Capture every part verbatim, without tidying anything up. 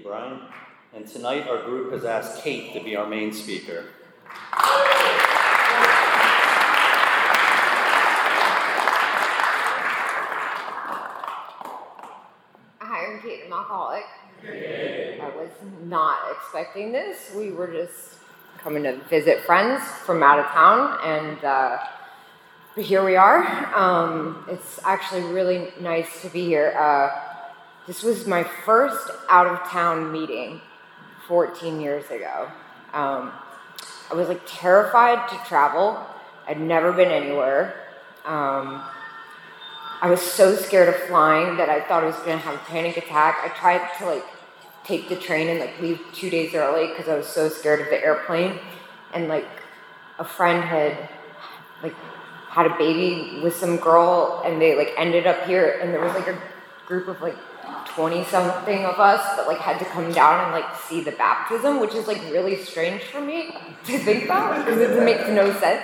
you, Brian. And tonight our group has asked Kate to be our main speaker. Hi, I'm Kate, I'm alcoholic. I was not expecting this. We were just coming to visit friends from out of town, and uh, here we are. Um, it's actually really nice to be here. Uh, this was my first out-of-town meeting fourteen years ago. Um, I was like terrified to travel. I'd never been anywhere. Um, I was so scared of flying that I thought I was going to have a panic attack. I tried to like take the train and like leave two days early because I was so scared of the airplane. And like a friend had like had a baby with some girl, and they like ended up here, and there was like a group of like twenty something of us that like had to come down and like see the baptism, which is like really strange for me to think about because it makes no sense.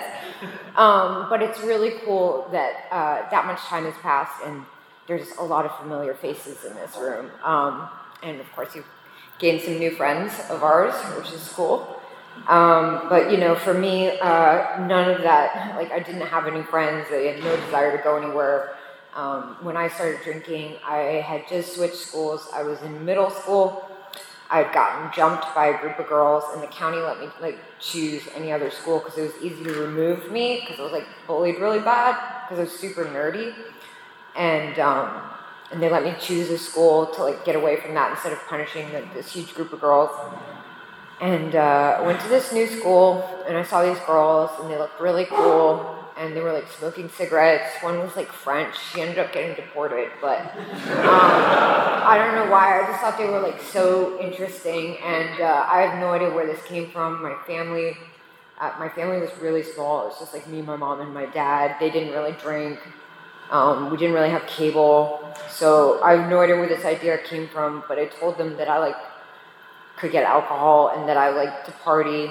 Um, but it's really cool that uh, that much time has passed, and there's a lot of familiar faces in this room. Um, and of course, you've gained some new friends of ours, which is cool. Um, but, you know, for me, uh, none of that, like, I didn't have any friends. I had no desire to go anywhere. Um, when I started drinking, I had just switched schools. I was in middle school. I had gotten jumped by a group of girls, and the county let me, like, choose any other school because it was easy to remove me because I was, like, bullied really bad because I was super nerdy. And, um, and they let me choose a school to, like, get away from that instead of punishing the, this huge group of girls. And uh, I went to this new school, and I saw these girls, and they looked really cool, and they were, like, smoking cigarettes. One was, like, French. She ended up getting deported, but um, I don't know why. I just thought they were, like, so interesting, and uh, I have no idea where this came from. My family, uh, my family was really small. It was just, like, me, my mom, and my dad. They didn't really drink. Um, we didn't really have cable, so I have no idea where this idea came from, but I told them that I, like, could get alcohol and that I liked to party.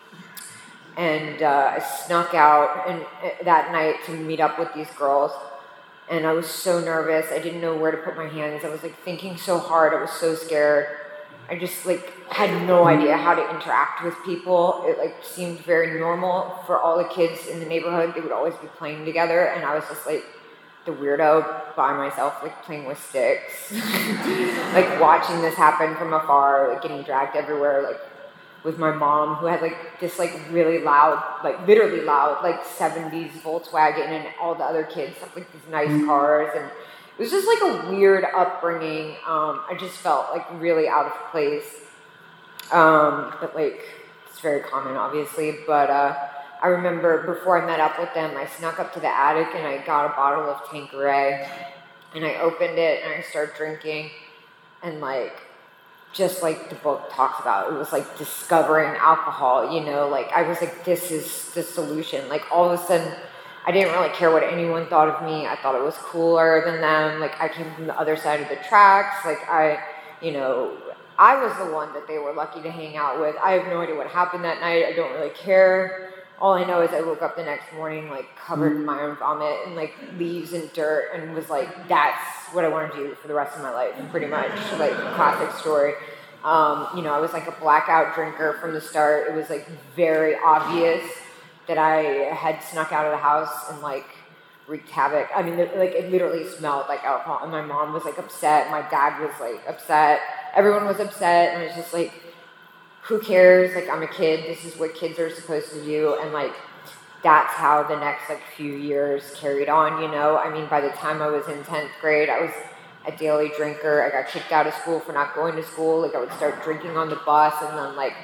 And uh, I snuck out and uh, that night to meet up with these girls. And I was so nervous. I didn't know where to put my hands. I was like thinking so hard. I was so scared. I just like had no idea how to interact with people. It like seemed very normal for all the kids in the neighborhood. They would always be playing together, and I was just like the weirdo by myself, like playing with sticks, like watching this happen from afar, like getting dragged everywhere, like with my mom who had like this like really loud, like literally loud, like seventies Volkswagen, and all the other kids have like these nice cars, and it was just like a weird upbringing. Um, I just felt like really out of place, um, but like it's very common, obviously, but uh, I remember before I met up with them, I snuck up to the attic and I got a bottle of Tanqueray, and I opened it and I started drinking, and like, just like the book talks about, it was like discovering alcohol, you know, like I was like, this is the solution. Like all of a sudden, I didn't really care what anyone thought of me. I thought it was cooler than them. Like I came from the other side of the tracks. Like I, you know, I was the one that they were lucky to hang out with. I have no idea what happened that night. I don't really care. All I know is I woke up the next morning, like, covered in my own vomit and, like, leaves and dirt, and was like, that's what I want to do for the rest of my life, pretty much. Like, classic story. Um, you know, I was, like, a blackout drinker from the start. It was, like, very obvious that I had snuck out of the house and, like, wreaked havoc. I mean, like, it literally smelled like alcohol, and my mom was, like, upset. My dad was, like, upset. Everyone was upset, and it's just, like, who cares? Like, I'm a kid. This is what kids are supposed to do. And, like, that's how the next, like, few years carried on, you know? I mean, by the time I was in tenth grade, I was a daily drinker. I got kicked out of school for not going to school. Like, I would start drinking on the bus, and then, like,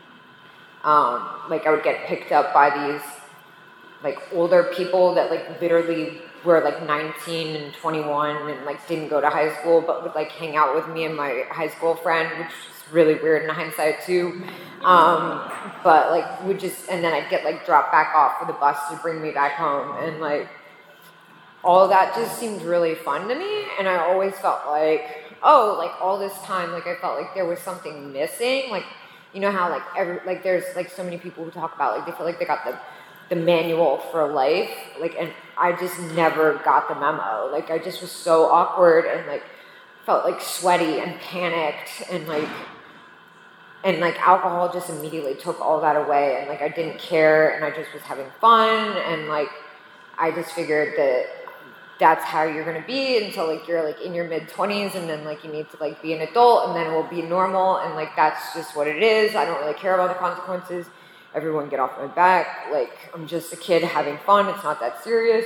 um, like, I would get picked up by these, like, older people that, like, literally were, like, nineteen and twenty-one and, like, didn't go to high school, but would, like, hang out with me and my high school friend, which really weird in hindsight too, um, but like we just, and then I'd get like dropped back off for the bus to bring me back home, and like all of that just seemed really fun to me, and I always felt like, oh, like all this time, like I felt like there was something missing, like, you know how like every, like there's like so many people who talk about like they feel like they got the the manual for life, like, and I just never got the memo. Like I just was so awkward and like felt like sweaty and panicked and like and like alcohol just immediately took all that away, and like I didn't care, and I just was having fun, and like I just figured that that's how you're gonna be until like you're like in your mid twenties, and then like you need to like be an adult, and then it will be normal, and like that's just what it is. I don't really care about the consequences. Everyone get off my back. Like I'm just a kid having fun. It's not that serious.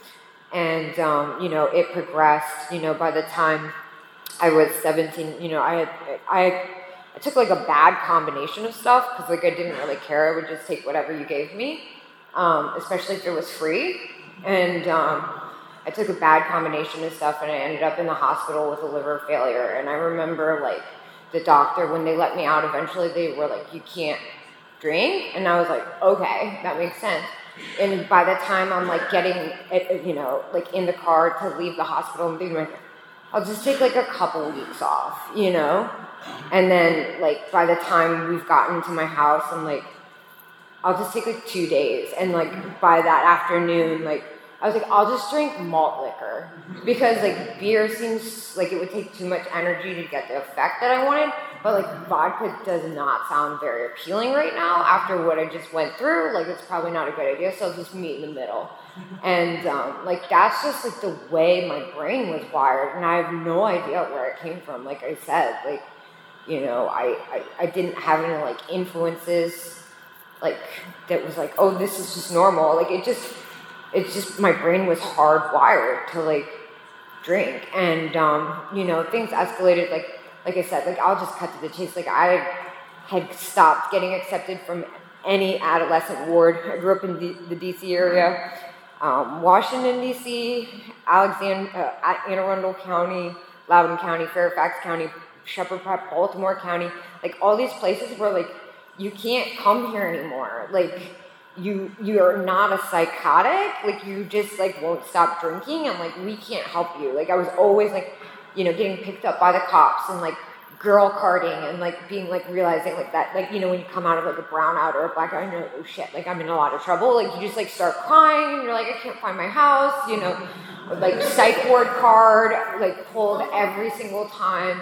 And um, you know, it progressed. You know, by the time I was seventeen, you know, I had I I took like a bad combination of stuff because like I didn't really care. I would just take whatever you gave me, um, especially if it was free. And um, I took a bad combination of stuff, and I ended up in the hospital with a liver failure. And I remember like the doctor, when they let me out eventually, they were like, you can't drink. And I was like, okay, that makes sense. And by the time I'm like getting, you know, like in the car to leave the hospital, I'm thinking, like, I'll just take like a couple weeks off, you know? And then like by the time we've gotten to my house, I'm like, I'll just take like two days. And like by that afternoon, like I was like, I'll just drink malt liquor, because like beer seems like it would take too much energy to get the effect that I wanted. But like vodka does not sound very appealing right now after what I just went through. Like it's probably not a good idea. So I'll just meet in the middle. And um, like that's just like the way my brain was wired, and I have no idea where it came from. Like I said, like, you know, I, I, I didn't have any like influences like that was like, oh, this is just normal. Like it just, it's just my brain was hardwired to like drink. And um, you know, things escalated. Like like I said, like I'll just cut to the chase. Like I had stopped getting accepted from any adolescent ward. I grew up in D- the D C area. Um, Washington, D C, Alexander, uh, Anne Arundel County, Loudoun County, Fairfax County, Shepherd Prep, Baltimore County, like all these places where like you can't come here anymore. Like you you are not a psychotic, like you just like won't stop drinking, and like we can't help you. Like I was always like, you know, getting picked up by the cops and like girl carding and like being like realizing like that, like, you know, when you come out of like a brownout or a blackout and you're like, oh shit, like I'm in a lot of trouble. Like you just like start crying and you're like, I can't find my house, you know, like psych ward card, like pulled every single time,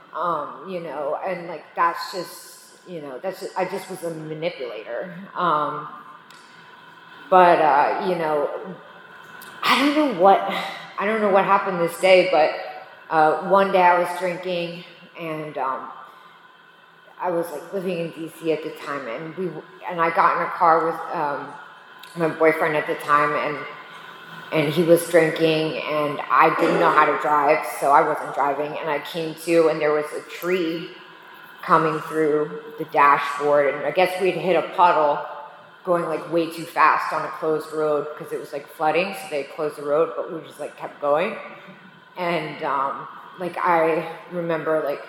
um, you know, and like that's just, you know, that's just, I just was a manipulator. Um, but uh, you know, I don't know what I don't know what happened this day, but uh, one day I was drinking. And um, I was like living in D C at the time, and we and I got in a car with um, my boyfriend at the time, and and he was drinking, and I didn't know how to drive, so I wasn't driving, and I came to, and there was a tree coming through the dashboard, and I guess we'd hit a puddle going like way too fast on a closed road because it was like flooding, so they closed the road, but we just like kept going, and um, like I remember like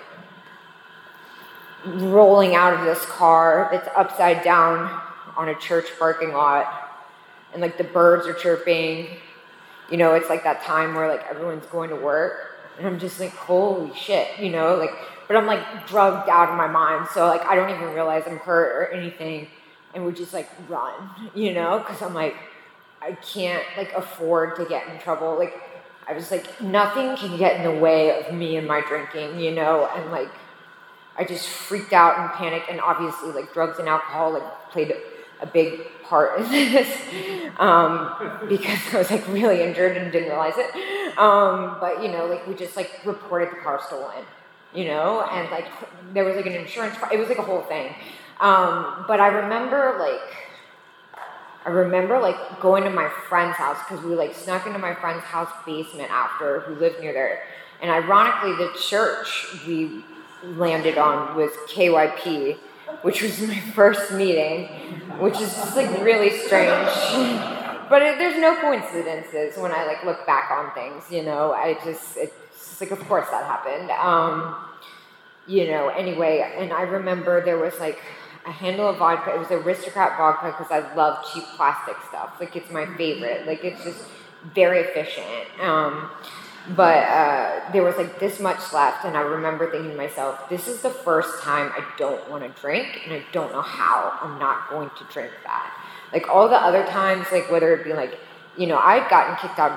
rolling out of this car that's upside down on a church parking lot, and like the birds are chirping, you know, it's like that time where like everyone's going to work, and I'm just like, holy shit, you know, like, but I'm like drugged out of my mind, so like I don't even realize I'm hurt or anything, and we just like run, you know, because I'm like, I can't like afford to get in trouble. Like I was like, nothing can get in the way of me and my drinking, you know, and like, I just freaked out and panicked, and obviously like drugs and alcohol like played a big part in this, um, because I was like really injured and didn't realize it, um, but you know, like we just like reported the car stolen, you know, and like there was like an insurance, it was like a whole thing, um, but I remember like, I remember like going to my friend's house, because we like snuck into my friend's house basement after, who lived near there. And ironically, the church we landed on was K Y P, which was my first meeting, which is just like really strange. But it, there's no coincidences when I like look back on things, you know. I just, it's just like, of course that happened. Um, you know, anyway, and I remember there was like a handle of vodka. It was Aristocrat vodka, because I love cheap plastic stuff. Like it's my favorite. Like it's just very efficient. Um, but uh, there was like this much left, and I remember thinking to myself, this is the first time I don't want to drink, and I don't know how I'm not going to drink that. Like all the other times, like whether it be like, you know, I'd gotten kicked out of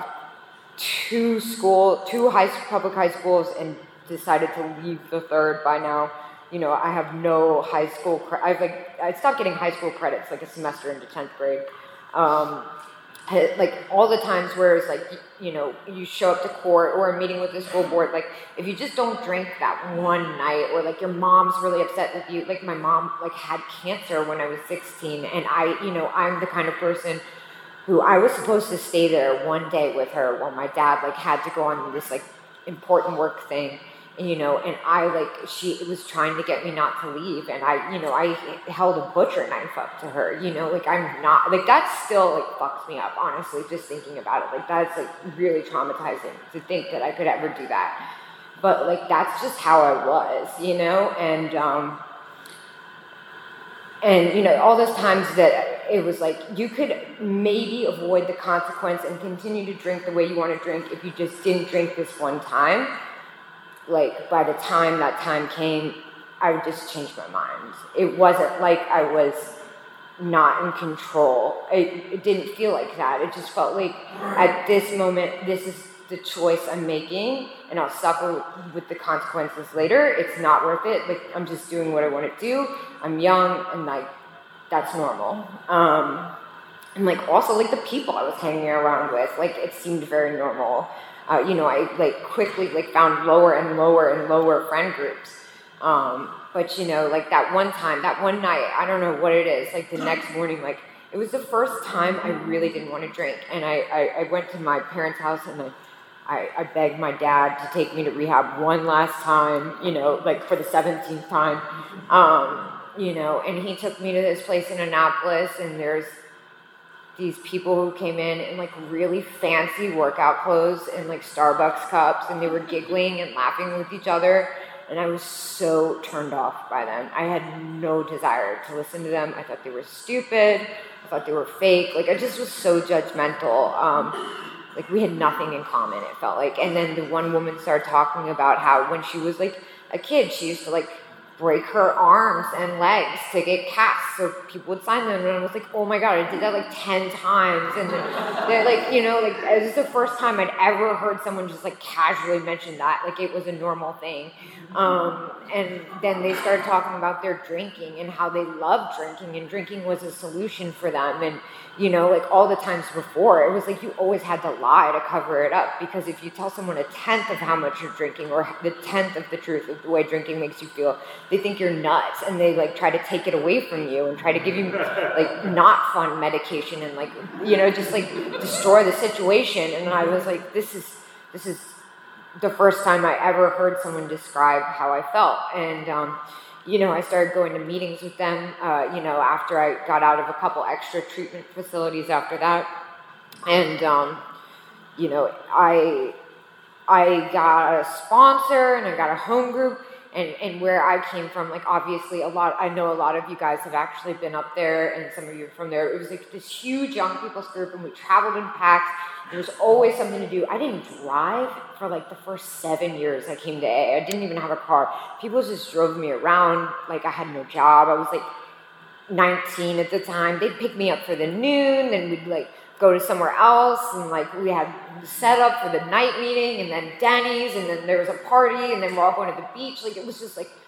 two school, two high public high schools, and decided to leave the third by now. you know, I have no high school, cre- I've like, I stopped getting high school credits like a semester into tenth grade. Um, I- like all the times where it's like, you know, you show up to court or a meeting with the school board, like if you just don't drink that one night, or like your mom's really upset with you, like my mom like had cancer when I was sixteen, and I, you know, I'm the kind of person who I was supposed to stay there one day with her while my dad like had to go on this like important work thing. You know, and I like, she was trying to get me not to leave, and I, you know, I held a butcher knife up to her, you know, like I'm not, like that still like fucks me up, honestly, just thinking about it. Like that's like really traumatizing to think that I could ever do that. But like that's just how I was, you know, and, um, and you know, all those times that it was like you could maybe avoid the consequence and continue to drink the way you want to drink if you just didn't drink this one time. Like, by the time that time came, I just changed my mind. It wasn't like I was not in control. It, it didn't feel like that. It just felt like at this moment, this is the choice I'm making, and I'll suffer with the consequences later. It's not worth it. Like, I'm just doing what I want to do. I'm young, and like, that's normal. Um, and like, also, like, the people I was hanging around with, like, it seemed very normal. Uh, you know, I like quickly like found lower and lower and lower friend groups. Um, but you know, like that one time, that one night, I don't know what it is, like the next morning, like it was the first time I really didn't want to drink. And I, I, I went to my parents' house, and I, I, I begged my dad to take me to rehab one last time, you know, like for the seventeenth time. Um, you know, and he took me to this place in Annapolis, and there's these people who came in in like really fancy workout clothes and like Starbucks cups, and they were giggling and laughing with each other, and I was so turned off by them. I had no desire to listen to them. I thought they were stupid. I thought they were fake. Like I just was so judgmental. Um, like we had nothing in common, it felt like. And then the one woman started talking about how when she was like a kid, she used to like break her arms and legs to get casts so people would sign them, and I was like, oh my god, I did that like ten times, and they're like, you know, like it was the first time I'd ever heard someone just like casually mention that, like it was a normal thing. Um, and then they started talking about their drinking and how they loved drinking, and drinking was a solution for them, and you know, like all the times before, it was like you always had to lie to cover it up, because if you tell someone a tenth of how much you're drinking, or the tenth of the truth of the way drinking makes you feel, they think you're nuts, and they like try to take it away from you and try to give you like not fun medication, and like, you know, just like destroy the situation. And I was like, this is this is the first time I ever heard someone describe how I felt. And um you know, I started going to meetings with them, uh, you know, after I got out of a couple extra treatment facilities after that. And, um, you know, I I got a sponsor, and I got a home group, and, and where I came from, like, obviously a lot, I know a lot of you guys have actually been up there, and some of you are from there. It was like this huge young people's group, and we traveled in packs. There was always something to do. I didn't drive for like the first seven years I came to A A. I didn't even have a car. People just drove me around. Like I had no job. I was like nineteen at the time. They'd pick me up for the noon, then we'd like go to somewhere else, and like we had set up for the night meeting, and then Denny's, and then there was a party, and then we're all going to the beach. Like it was just like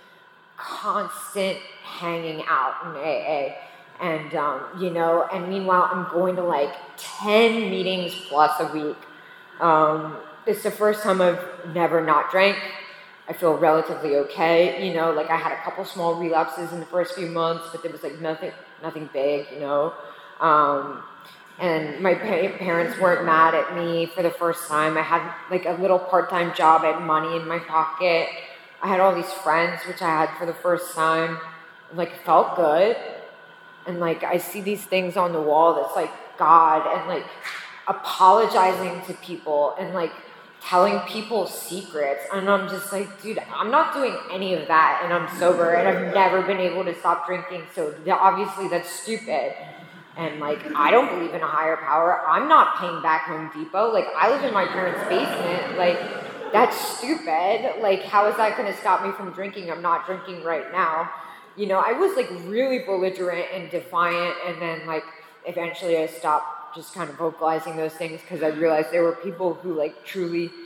constant hanging out in A A. And, um, you know, and meanwhile, I'm going to like ten meetings plus a week. Um, it's the first time I've never not drank. I feel relatively okay. You know, like I had a couple small relapses in the first few months, but there was like nothing, nothing big, you know. Um, and my pa- parents weren't mad at me for the first time. I had like a little part-time job. I had money in my pocket. I had all these friends, which I had for the first time. And, like, it felt good. And, like, I see these things on the wall that's, like, God, and, like, apologizing to people, and, like, telling people secrets. And I'm just like, dude, I'm not doing any of that, and I'm sober, and I've never been able to stop drinking, so obviously that's stupid. And, like, I don't believe in a higher power. I'm not paying back Home Depot. Like, I live in my parents' basement. Like, that's stupid. Like, how is that going to stop me from drinking? I'm not drinking right now. You know, I was, like, really belligerent and defiant, and then, like, eventually I stopped just kind of vocalizing those things because I realized there were people who, like, truly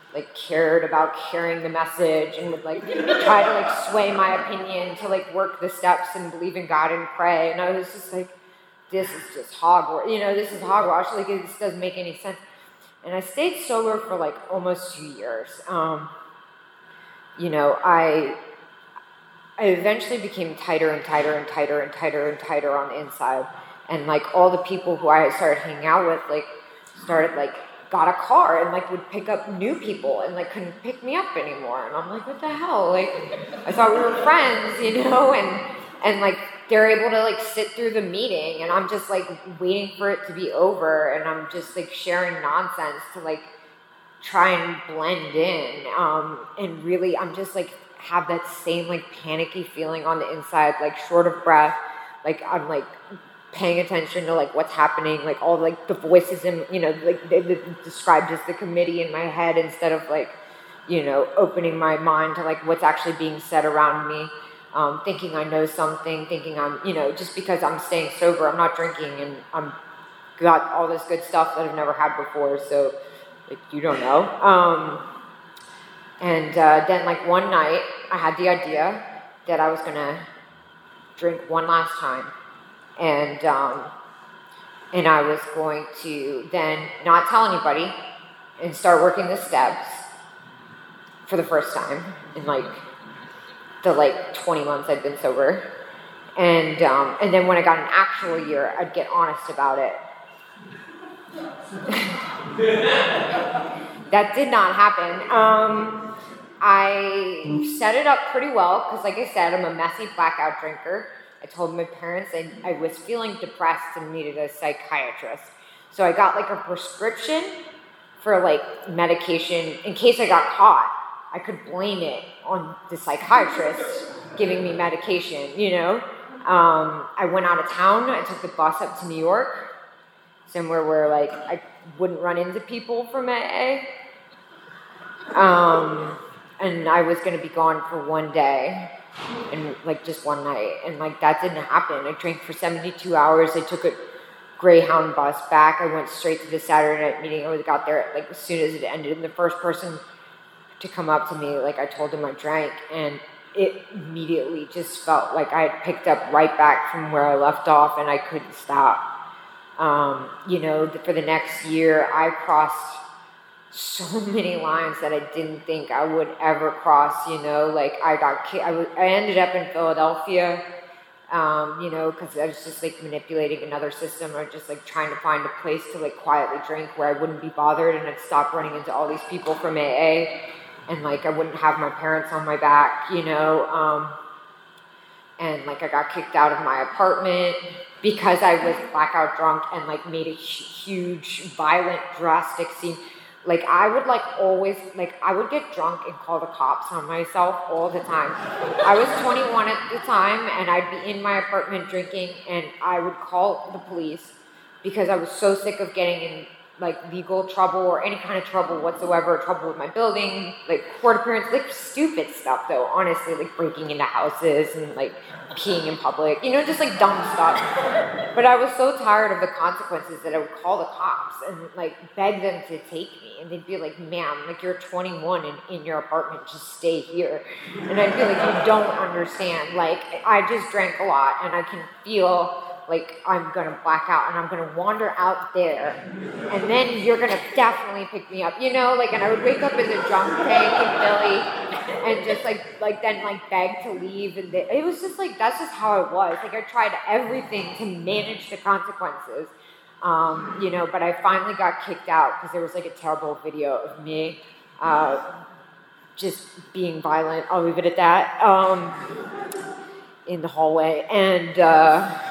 like cared about carrying the message and would like try to like sway my opinion to like work the steps and believe in God and pray. And I was just like, this is just hogwash, you know, this is hogwash. Like, this doesn't make any sense. And I stayed sober for like almost two years. Um, you know, I I eventually became tighter and tighter and tighter and tighter and tighter on the inside. And like all the people who I started hanging out with, like started like got a car and like would pick up new people and like couldn't pick me up anymore. And I'm like, what the hell? Like, I thought we were friends, you know? And and like they're able to like sit through the meeting, and I'm just like waiting for it to be over, and I'm just like sharing nonsense to like try and blend in. Um, and really, I'm just like have that same like panicky feeling on the inside, like short of breath, like I'm like paying attention to like what's happening, like all like the voices in, you know, like they, they described as the committee in my head instead of like, you know, opening my mind to like what's actually being said around me. Um, thinking I know something, thinking I'm, you know, just because I'm staying sober, I'm not drinking, and I'm got all this good stuff that I've never had before, so like you don't know. Um, and uh, then like one night, I had the idea that I was gonna drink one last time, and um, and I was going to then not tell anybody and start working the steps for the first time in like the like twenty months I'd been sober. And um, and then when I got an actual year, I'd get honest about it. That did not happen. Um, I set it up pretty well because, like I said, I'm a messy blackout drinker. I told my parents I, I was feeling depressed and needed a psychiatrist. So I got like a prescription for like medication in case I got caught. I could blame it on the psychiatrist giving me medication, you know. Um, I went out of town. I took the bus up to New York, somewhere where like I wouldn't run into people from A A. Um, and I was going to be gone for one day and like just one night. And like that didn't happen. I drank for seventy-two hours. I took a Greyhound bus back. I went straight to the Saturday night meeting. I got there like as soon as it ended. And the first person to come up to me, like I told him I drank, and it immediately just felt like I had picked up right back from where I left off, and I couldn't stop. Um, you know, for the next year, I crossed so many lines that I didn't think I would ever cross. You know, like I got, ki- I, w- I ended up in Philadelphia. Um, you know, because I was just like manipulating another system, or just like trying to find a place to like quietly drink where I wouldn't be bothered, and I'd stop running into all these people from A A. And, like, I wouldn't have my parents on my back, you know, um, and, like, I got kicked out of my apartment because I was blackout drunk and, like, made a huge, violent, drastic scene. Like, I would, like, always, like, I would get drunk and call the cops on myself all the time. I was twenty-one at the time, and I'd be in my apartment drinking, and I would call the police because I was so sick of getting in like legal trouble or any kind of trouble whatsoever, trouble with my building, like court appearance, like stupid stuff though, honestly, like breaking into houses and like peeing in public, you know, just like dumb stuff. But I was so tired of the consequences that I would call the cops and like beg them to take me, and they'd be like, ma'am, like you're twenty-one and in your apartment, just stay here. And I'd be like, you don't understand, like I just drank a lot and I can feel like I'm gonna black out and I'm gonna wander out there, and then you're gonna definitely pick me up, you know, like, and I would wake up in the drunk tank in Philly and just like, like then like beg to leave, and they, it was just like, that's just how it was. Like I tried everything to manage the consequences, um, you know, but I finally got kicked out because there was like a terrible video of me, uh, just being violent, I'll leave it at that, um, in the hallway, and, uh,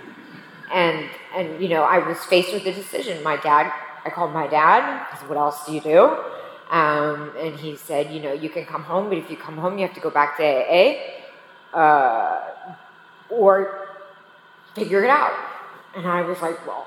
And, and, you know, I was faced with a decision. My dad, I called my dad, because what else do you do? Um, and he said, you know, you can come home, but if you come home, you have to go back to A A, uh, or figure it out. And I was like, well,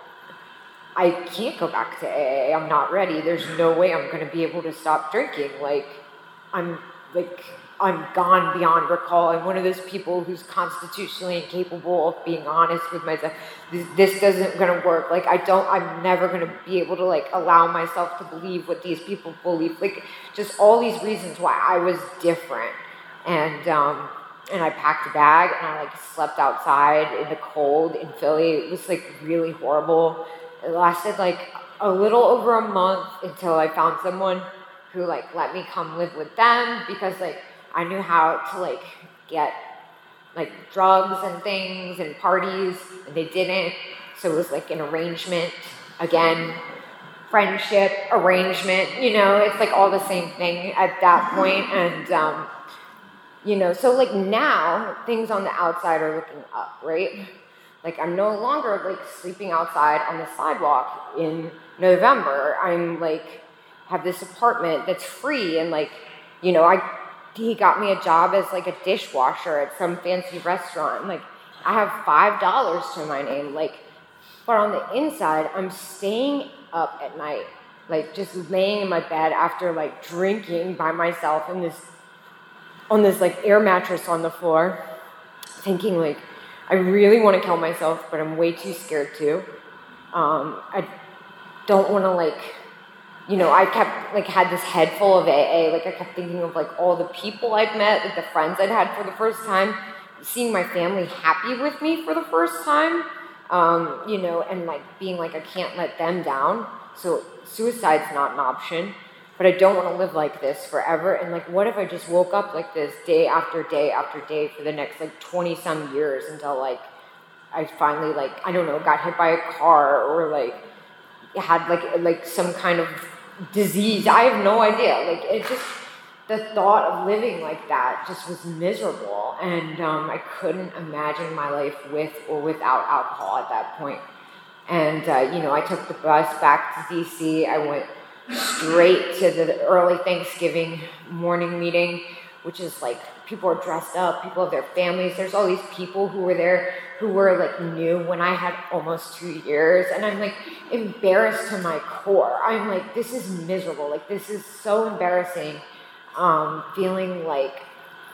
I can't go back to A A. I'm not ready. There's no way I'm going to be able to stop drinking. Like, I'm like, I'm gone beyond recall. I'm one of those people who's constitutionally incapable of being honest with myself. This, this doesn't gonna work. Like, I don't, I'm never gonna be able to, like, allow myself to believe what these people believe. Like, just all these reasons why I was different. And, um, and I packed a bag and I, like, slept outside in the cold in Philly. It was, like, really horrible. It lasted, like, a little over a month until I found someone who, like, let me come live with them because, like, I knew how to, like, get, like, drugs and things and parties, and they didn't. So it was, like, an arrangement. Again, friendship, arrangement, you know, it's, like, all the same thing at that point. And, um, you know, so, like, now, things on the outside are looking up, right? Like, I'm no longer, like, sleeping outside on the sidewalk in November. I'm, like, have this apartment that's free, and, like, you know, I... he got me a job as, like, a dishwasher at some fancy restaurant. Like, I have five dollars to my name. Like, but on the inside, I'm staying up at night, like, just laying in my bed after, like, drinking by myself in this, on this, like, air mattress on the floor, thinking, like, I really want to kill myself, but I'm way too scared to. Um, I don't want to, like... You know, I kept, like, had this head full of A A. Like, I kept thinking of, like, all the people I'd met, like, the friends I'd had for the first time, seeing my family happy with me for the first time, um, you know, and, like, being like, I can't let them down. So suicide's not an option, but I don't want to live like this forever. And, like, what if I just woke up like this day after day after day for the next, like, twenty-some years until, like, I finally, like, I don't know, got hit by a car or, like, had, like, like some kind of disease. I have no idea. Like, it just, the thought of living like that just was miserable. And um, I couldn't imagine my life with or without alcohol at that point. And, uh, you know, I took the bus back to D C. I went straight to the early Thanksgiving morning meeting, which is, like, people are dressed up, people have their families. There's all these people who were there who were, like, new when I had almost two years. And I'm, like, embarrassed to my core. I'm like, this is miserable. Like, this is so embarrassing. Um, feeling like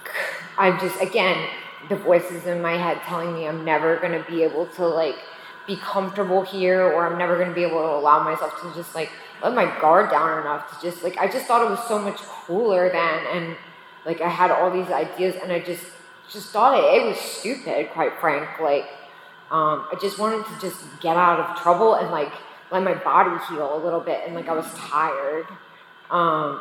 I'm just, again, the voices in my head telling me I'm never going to be able to, like, be comfortable here, or I'm never going to be able to allow myself to just, like, let my guard down enough to just, like, I just thought it was so much cooler then. And, like, I had all these ideas, and I just, just thought it, it was stupid, quite frank. Like, um, I just wanted to just get out of trouble and, like, let my body heal a little bit. And, like, I was tired. Um,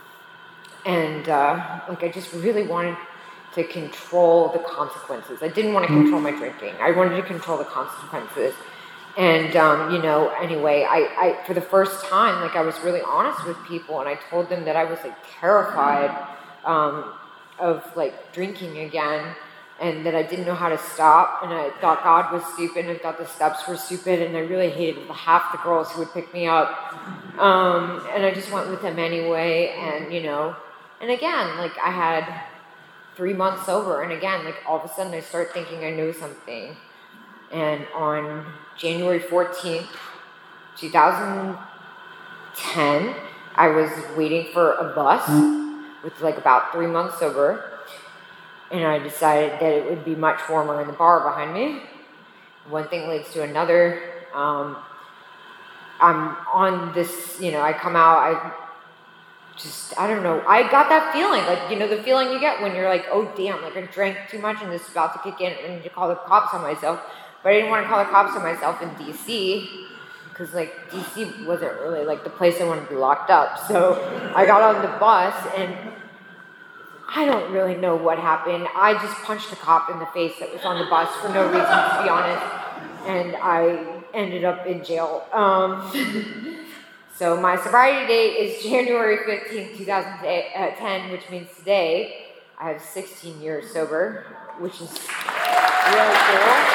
and, uh, like, I just really wanted to control the consequences. I didn't want to control my drinking. I wanted to control the consequences. And, um, you know, anyway, I, I, for the first time, like, I was really honest with people, and I told them that I was, like, terrified um, of, like, drinking again, and that I didn't know how to stop, and I thought God was stupid, and I thought the steps were stupid, and I really hated half the girls who would pick me up. Um, and I just went with them anyway, and, you know, and again, like, I had three months sober, and again, like, all of a sudden I start thinking I knew something. And on January fourteenth, twenty ten, I was waiting for a bus with, like, about three months sober, and I decided that it would be much warmer in the bar behind me. One thing leads to another. Um, I'm on this, you know, I come out, I just, I don't know, I got that feeling, like, you know, the feeling you get when you're like, oh, damn, like, I drank too much and this is about to kick in, and I need to call the cops on myself. But I didn't want to call the cops on myself in D C, because, like, D C wasn't really, like, the place I wanted to be locked up. So I got on the bus, and I don't really know what happened. I just punched a cop in the face that was on the bus for no reason, to be honest, and I ended up in jail. Um, so my sobriety date is January fifteenth, twenty ten, which means today I have sixteen years sober, which is really cool.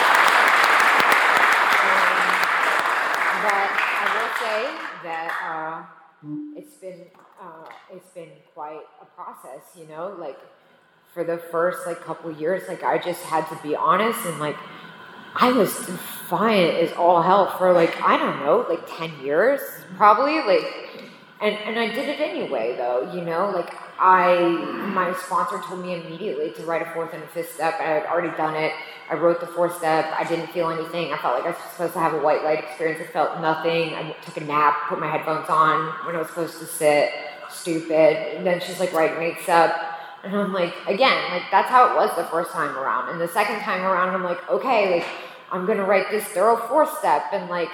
But I will say that uh, it's been uh, it's been quite a process, you know. Like, for the first, like, couple years, like, I just had to be honest, and, like, I was defiant as all hell for, like, I don't know, like, ten years probably, like, and and I did it anyway, though, you know. Like, I, my sponsor told me immediately to write a fourth and a fifth step, and I had already done it. I wrote the fourth step. I didn't feel anything. I felt like I was supposed to have a white light experience. I felt nothing. I took a nap, put my headphones on when I was supposed to sit. Stupid. And then she's like, write an eighth step. And I'm like, again, like that's how it was the first time around. And the second time around, I'm like, okay, like I'm going to write this thorough fourth step. And like,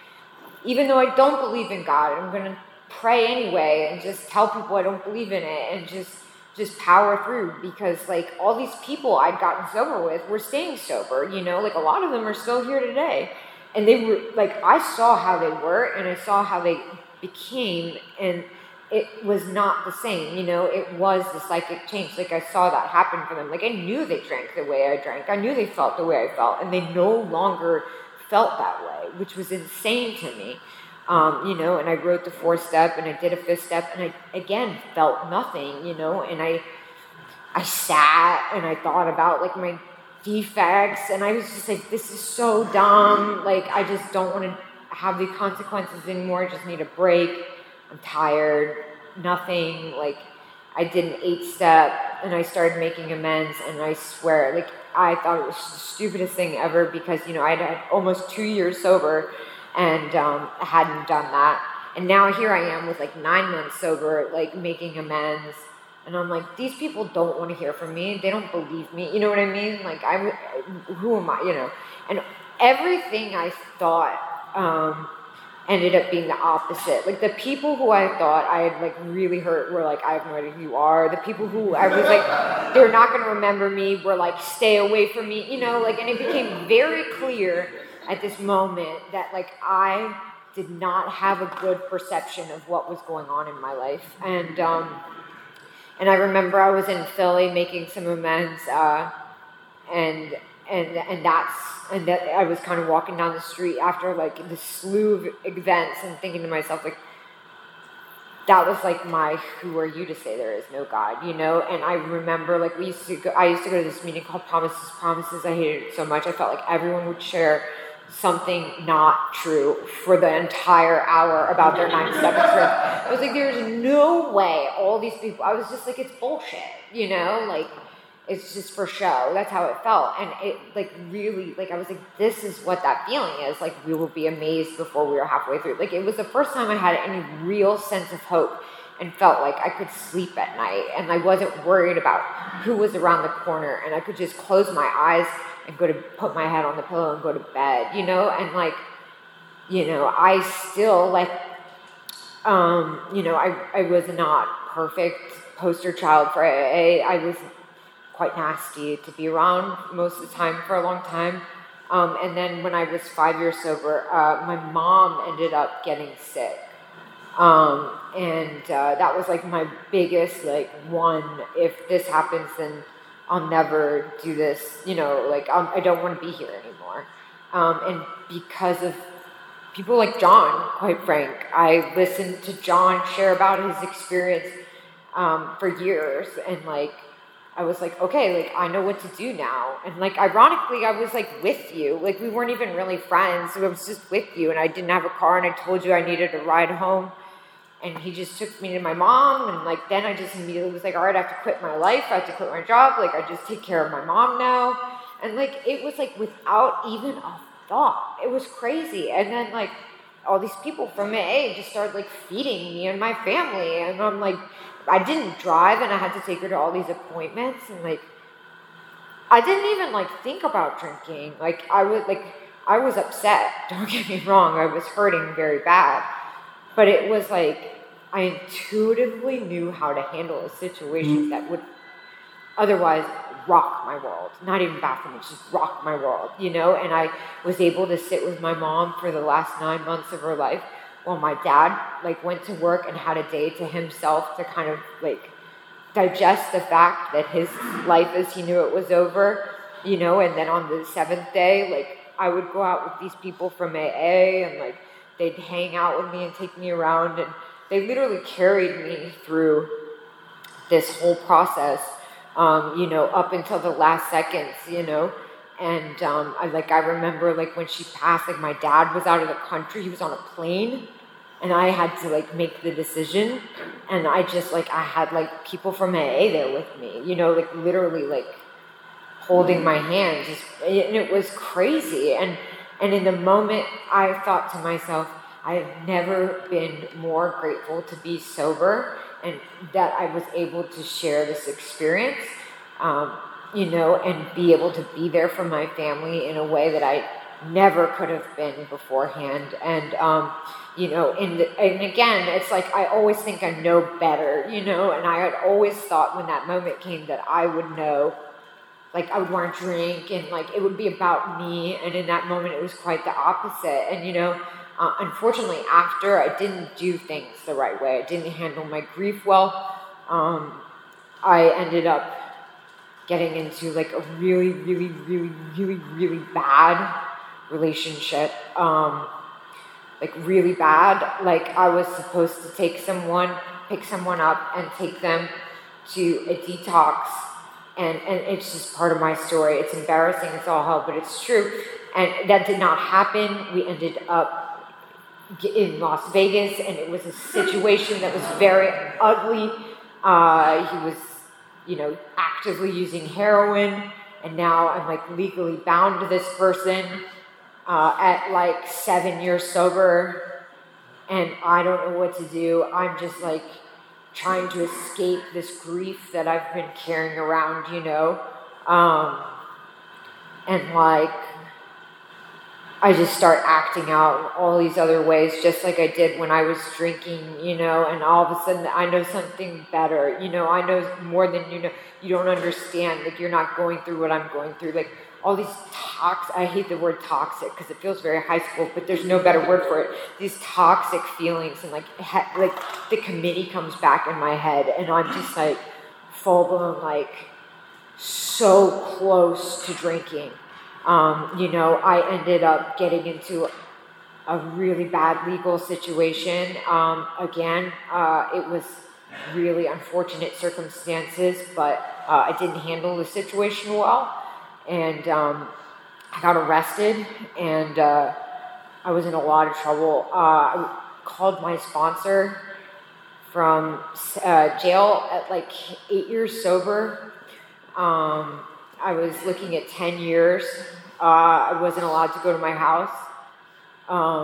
even though I don't believe in God, I'm going to pray anyway and just tell people I don't believe in it and just just power through, because like all these people I'd gotten sober with were staying sober, you know, like a lot of them are still here today. And they were like, I saw how they were and I saw how they became, and it was not the same, you know, it was the psychic change. Like I saw that happen for them. Like I knew they drank the way I drank. I knew they felt the way I felt, and they no longer felt that way, which was insane to me. Um, you know, and I wrote the fourth step and I did a fifth step and I, again, felt nothing, you know, and I, I sat and I thought about like my defects, and I was just like, this is so dumb. Like, I just don't want to have the consequences anymore. I just need a break. I'm tired, nothing. Like, I did an eight step and I started making amends, and I swear, like, I thought it was the stupidest thing ever, because, you know, I'd had almost two years sober and um, hadn't done that. And now here I am with like nine months sober, like making amends. And I'm like, these people don't want to hear from me. They don't believe me. You know what I mean? Like, I, who am I, you know? And everything I thought um, ended up being the opposite. Like, the people who I thought I had like really hurt were like, I have no idea who you are. The people who I was like, they're not going to remember me, were like, stay away from me, you know? Like, and it became very clear at this moment that like I did not have a good perception of what was going on in my life. And um, and I remember I was in Philly making some amends, uh, and and and that's and that I was kind of walking down the street after like this slew of events and thinking to myself, like, that was like my, who are you to say there is no God, you know? And I remember like we used to go, I used to go to this meeting called Promises, Promises. I hated it so much. I felt like everyone would share something not true for the entire hour about their nine-step experience. I was like, there's no way all these people, I was just like, it's bullshit, you know? Like, it's just for show. That's how it felt. And it, like, really, like, I was like, this is what that feeling is. Like, we will be amazed before we were halfway through. Like, it was the first time I had any real sense of hope and felt like I could sleep at night. And I wasn't worried about who was around the corner. And I could just close my eyes and go to put my head on the pillow and go to bed, you know? And, like, you know, I still, like, um, you know, I, I was not perfect poster child for A A. I was quite nasty to be around most of the time for a long time. Um, and then when I was five years sober, uh, my mom ended up getting sick. Um, and uh, that was, like, my biggest, like, one, if this happens, then I'll never do this, you know, like, um, I don't want to be here anymore. Um, and because of people like John, quite frank, I listened to John share about his experience um, for years, and, like, I was like, okay, like, I know what to do now. And, like, ironically, I was, like, with you. Like, we weren't even really friends, so I was just with you, and I didn't have a car, and I told you I needed a ride home. And he just took me to my mom, and, like, then I just immediately was like, all right, I have to quit my life, I have to quit my job, like, I just take care of my mom now. And, like, it was, like, without even a thought. It was crazy. And then, like, all these people from A A just started, like, feeding me and my family, and I'm, like, I didn't drive, and I had to take her to all these appointments, and, like, I didn't even, like, think about drinking. Like, I was, like, I was upset, don't get me wrong, I was hurting very bad. But it was like, I intuitively knew how to handle a situation that would otherwise rock my world. Not even bathroom, it just rock my world, you know? And I was able to sit with my mom for the last nine months of her life while my dad, like, went to work and had a day to himself to kind of, like, digest the fact that his life as he knew it was over, you know? And then on the seventh day, like, I would go out with these people from A A, and, like, they'd hang out with me and take me around, and they literally carried me through this whole process, um, you know, up until the last seconds, you know. And um, I like I remember, like, when she passed, like, my dad was out of the country, he was on a plane, and I had to like make the decision, and I just like I had like people from A A there with me, you know, like literally like holding my hand, just, and it was crazy. And and in the moment, I thought to myself, I have never been more grateful to be sober and that I was able to share this experience, um, you know, and be able to be there for my family in a way that I never could have been beforehand. And, um, you know, and, and again, it's like I always think I know better, you know, and I had always thought when that moment came that I would know, like I would want to drink and like it would be about me. And in that moment, it was quite the opposite. And, you know, Uh, unfortunately, after I didn't do things the right way, I didn't handle my grief well. Um, I ended up getting into like a really, really, really, really, really bad relationship. Um, like really bad. Like I was supposed to take someone, pick someone up, and take them to a detox. And and it's just part of my story. It's embarrassing. It's all hell, but it's true. And that did not happen. We ended up in Las Vegas, and it was a situation that was very ugly. Uh, he was, you know, actively using heroin, and now I'm like legally bound to this person uh, at like seven years sober, and I don't know what to do. I'm just like trying to escape this grief that I've been carrying around, you know, um, and like I just start acting out in all these other ways, just like I did when I was drinking, you know, and all of a sudden I know something better, you know, I know more than you know, you don't understand, like you're not going through what I'm going through, like all these toxic, I hate the word toxic because it feels very high school, but there's no better word for it, these toxic feelings, and like, he- like the committee comes back in my head, and I'm just like full blown, like so close to drinking. Um, you know, I ended up getting into a really bad legal situation. Um, again, uh, it was really unfortunate circumstances, but uh, I didn't handle the situation well. And um, I got arrested, and uh, I was in a lot of trouble. Uh, I called my sponsor from uh, jail at like eight years sober. Um, I was looking at ten years. Uh, I wasn't allowed to go to my house. Um,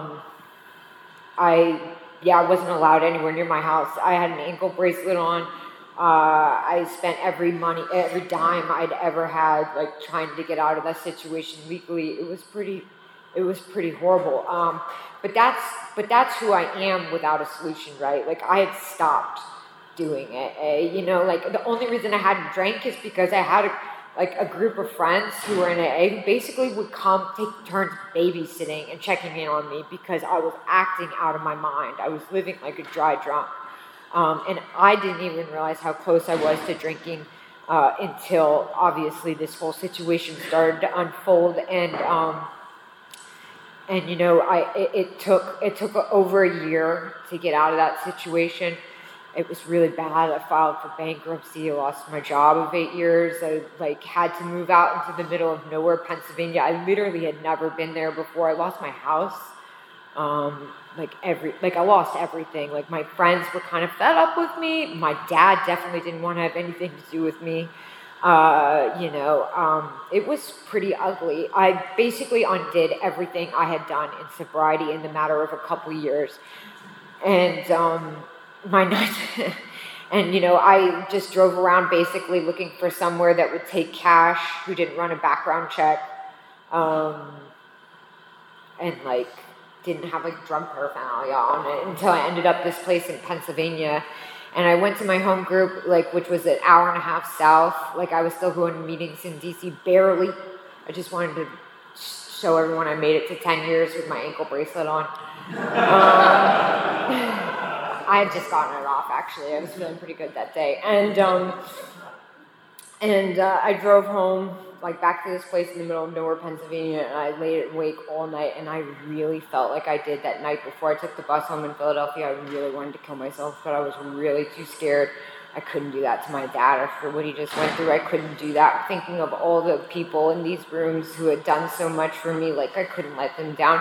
I, yeah, I wasn't allowed anywhere near my house. I had an ankle bracelet on. Uh, I spent every money, every dime I'd ever had, like trying to get out of that situation legally. It was pretty, it was pretty horrible. Um, but that's, but that's who I am without a solution, right? Like I had stopped doing it. Eh? You know, like the only reason I hadn't drank is because I had a, like a group of friends who were in A A who basically would come take turns babysitting and checking in on me because I was acting out of my mind. I was living like a dry drunk. Um, and I didn't even realize how close I was to drinking uh, until obviously this whole situation started to unfold. And, um, and you know, I it, it took it took over a year to get out of that situation. It was really bad. I filed for bankruptcy. I lost my job of eight years. I like had to move out into the middle of nowhere, Pennsylvania. I literally had never been there before. I lost my house. Um, like every, like I lost everything. Like my friends were kind of fed up with me. My dad definitely didn't want to have anything to do with me. Uh, you know, um, it was pretty ugly. I basically undid everything I had done in sobriety in the matter of a couple of years. And, um, my night, and you know, I just drove around basically looking for somewhere that would take cash, who didn't run a background check, um, and like didn't have like drug paraphernalia on it until I ended up this place in Pennsylvania. And I went to my home group, like which was an hour and a half south. Like I was still going to meetings in D C barely. I just wanted to show everyone I made it to ten years with my ankle bracelet on. Um, I had just gotten it off, actually. I was feeling pretty good that day. And um, and uh, I drove home, like back to this place in the middle of nowhere, Pennsylvania, and I laid awake all night, and I really felt like I did that night before I took the bus home in Philadelphia. I really wanted to kill myself, but I was really too scared. I couldn't do that to my dad after what he just went through. I couldn't do that. Thinking of all the people in these rooms who had done so much for me, like I couldn't let them down.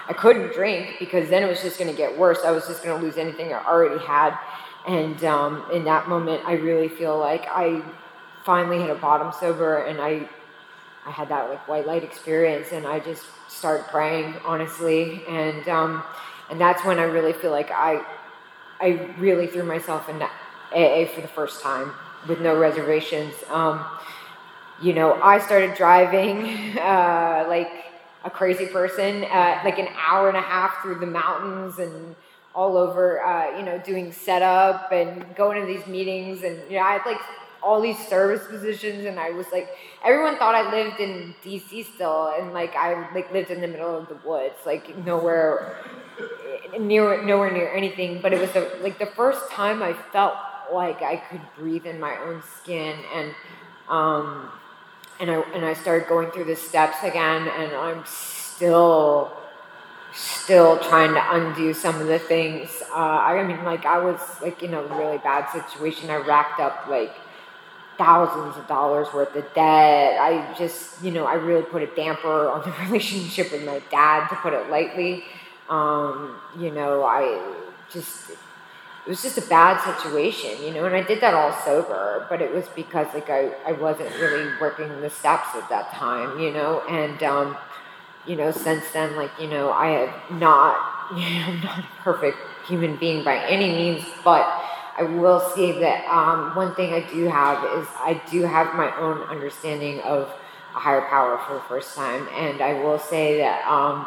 I couldn't drink because then it was just going to get worse. I was just going to lose anything I already had. And um, in that moment, I really feel like I finally hit a bottom sober, and I I had that like white light experience, and I just started praying, honestly. And um, and that's when I really feel like I I really threw myself into A A for the first time with no reservations. Um, you know, I started driving uh, like a crazy person, uh, like an hour and a half through the mountains and all over, uh, you know, doing setup and going to these meetings. And, you know, I had like all these service positions, and I was like, everyone thought I lived in D C still, and like I like lived in the middle of the woods, like nowhere near, nowhere near anything. But it was the, like the first time I felt like I could breathe in my own skin, and um, and I and I started going through the steps again, and I'm still. still trying to undo some of the things. Uh, I mean, like, I was, like, in a really bad situation. I racked up, like, thousands of dollars worth of debt. I just, you know, I really put a damper on the relationship with my dad, to put it lightly. Um, you know, I just, it was just a bad situation, you know, and I did that all sober, but it was because, like, I, I wasn't really working the steps at that time, you know, and, um, you know, since then, like, you know, I have not, you know, I'm not a perfect human being by any means, but I will say that um, one thing I do have is I do have my own understanding of a higher power for the first time. And I will say that um,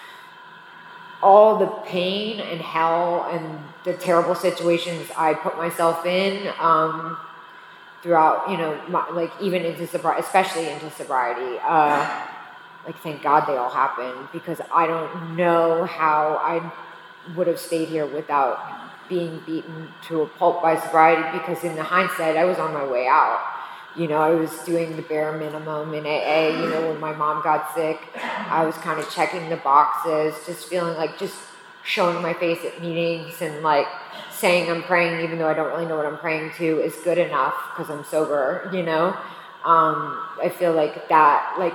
all the pain and hell and the terrible situations I put myself in um, throughout, you know, my, like even into sobriety, especially into sobriety, uh, like, thank God they all happened, because I don't know how I would have stayed here without being beaten to a pulp by sobriety, because in the hindsight, I was on my way out. You know, I was doing the bare minimum in A A. You know, when my mom got sick, I was kind of checking the boxes, just feeling like just showing my face at meetings and, like, saying I'm praying even though I don't really know what I'm praying to is good enough because I'm sober, you know? Um, I feel like that, like,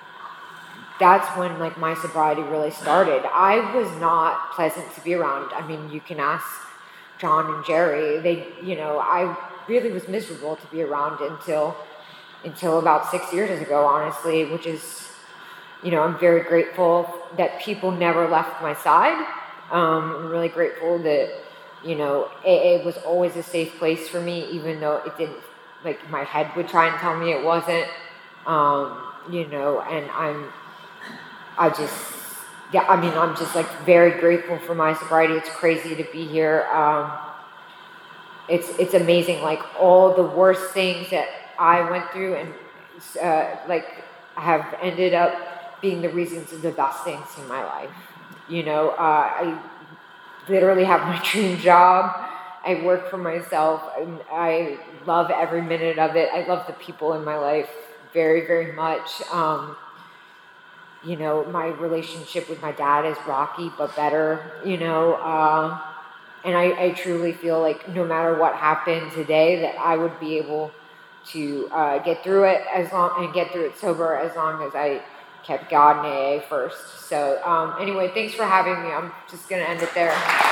that's when, like, my sobriety really started. I was not pleasant to be around. I mean, you can ask John and Jerry. They, you know, I really was miserable to be around until until about six years ago, honestly, which is, you know, I'm very grateful that people never left my side. Um, I'm really grateful that, you know, A A was always a safe place for me, even though it didn't, like, my head would try and tell me it wasn't, um, you know, and I'm, I just, yeah, I mean, I'm just, like, very grateful for my sobriety. It's crazy to be here. Um, it's it's amazing, like, all the worst things that I went through and, uh, like, have ended up being the reasons of the best things in my life. You know, uh, I literally have my dream job. I work for myself, and I love every minute of it. I love the people in my life very, very much. Um, You know, my relationship with my dad is rocky, but better, you know. Uh, and I, I truly feel like no matter what happened today, that I would be able to uh, get through it as long and get through it sober as long as I kept God in A A first. So um, anyway, thanks for having me. I'm just going to end it there.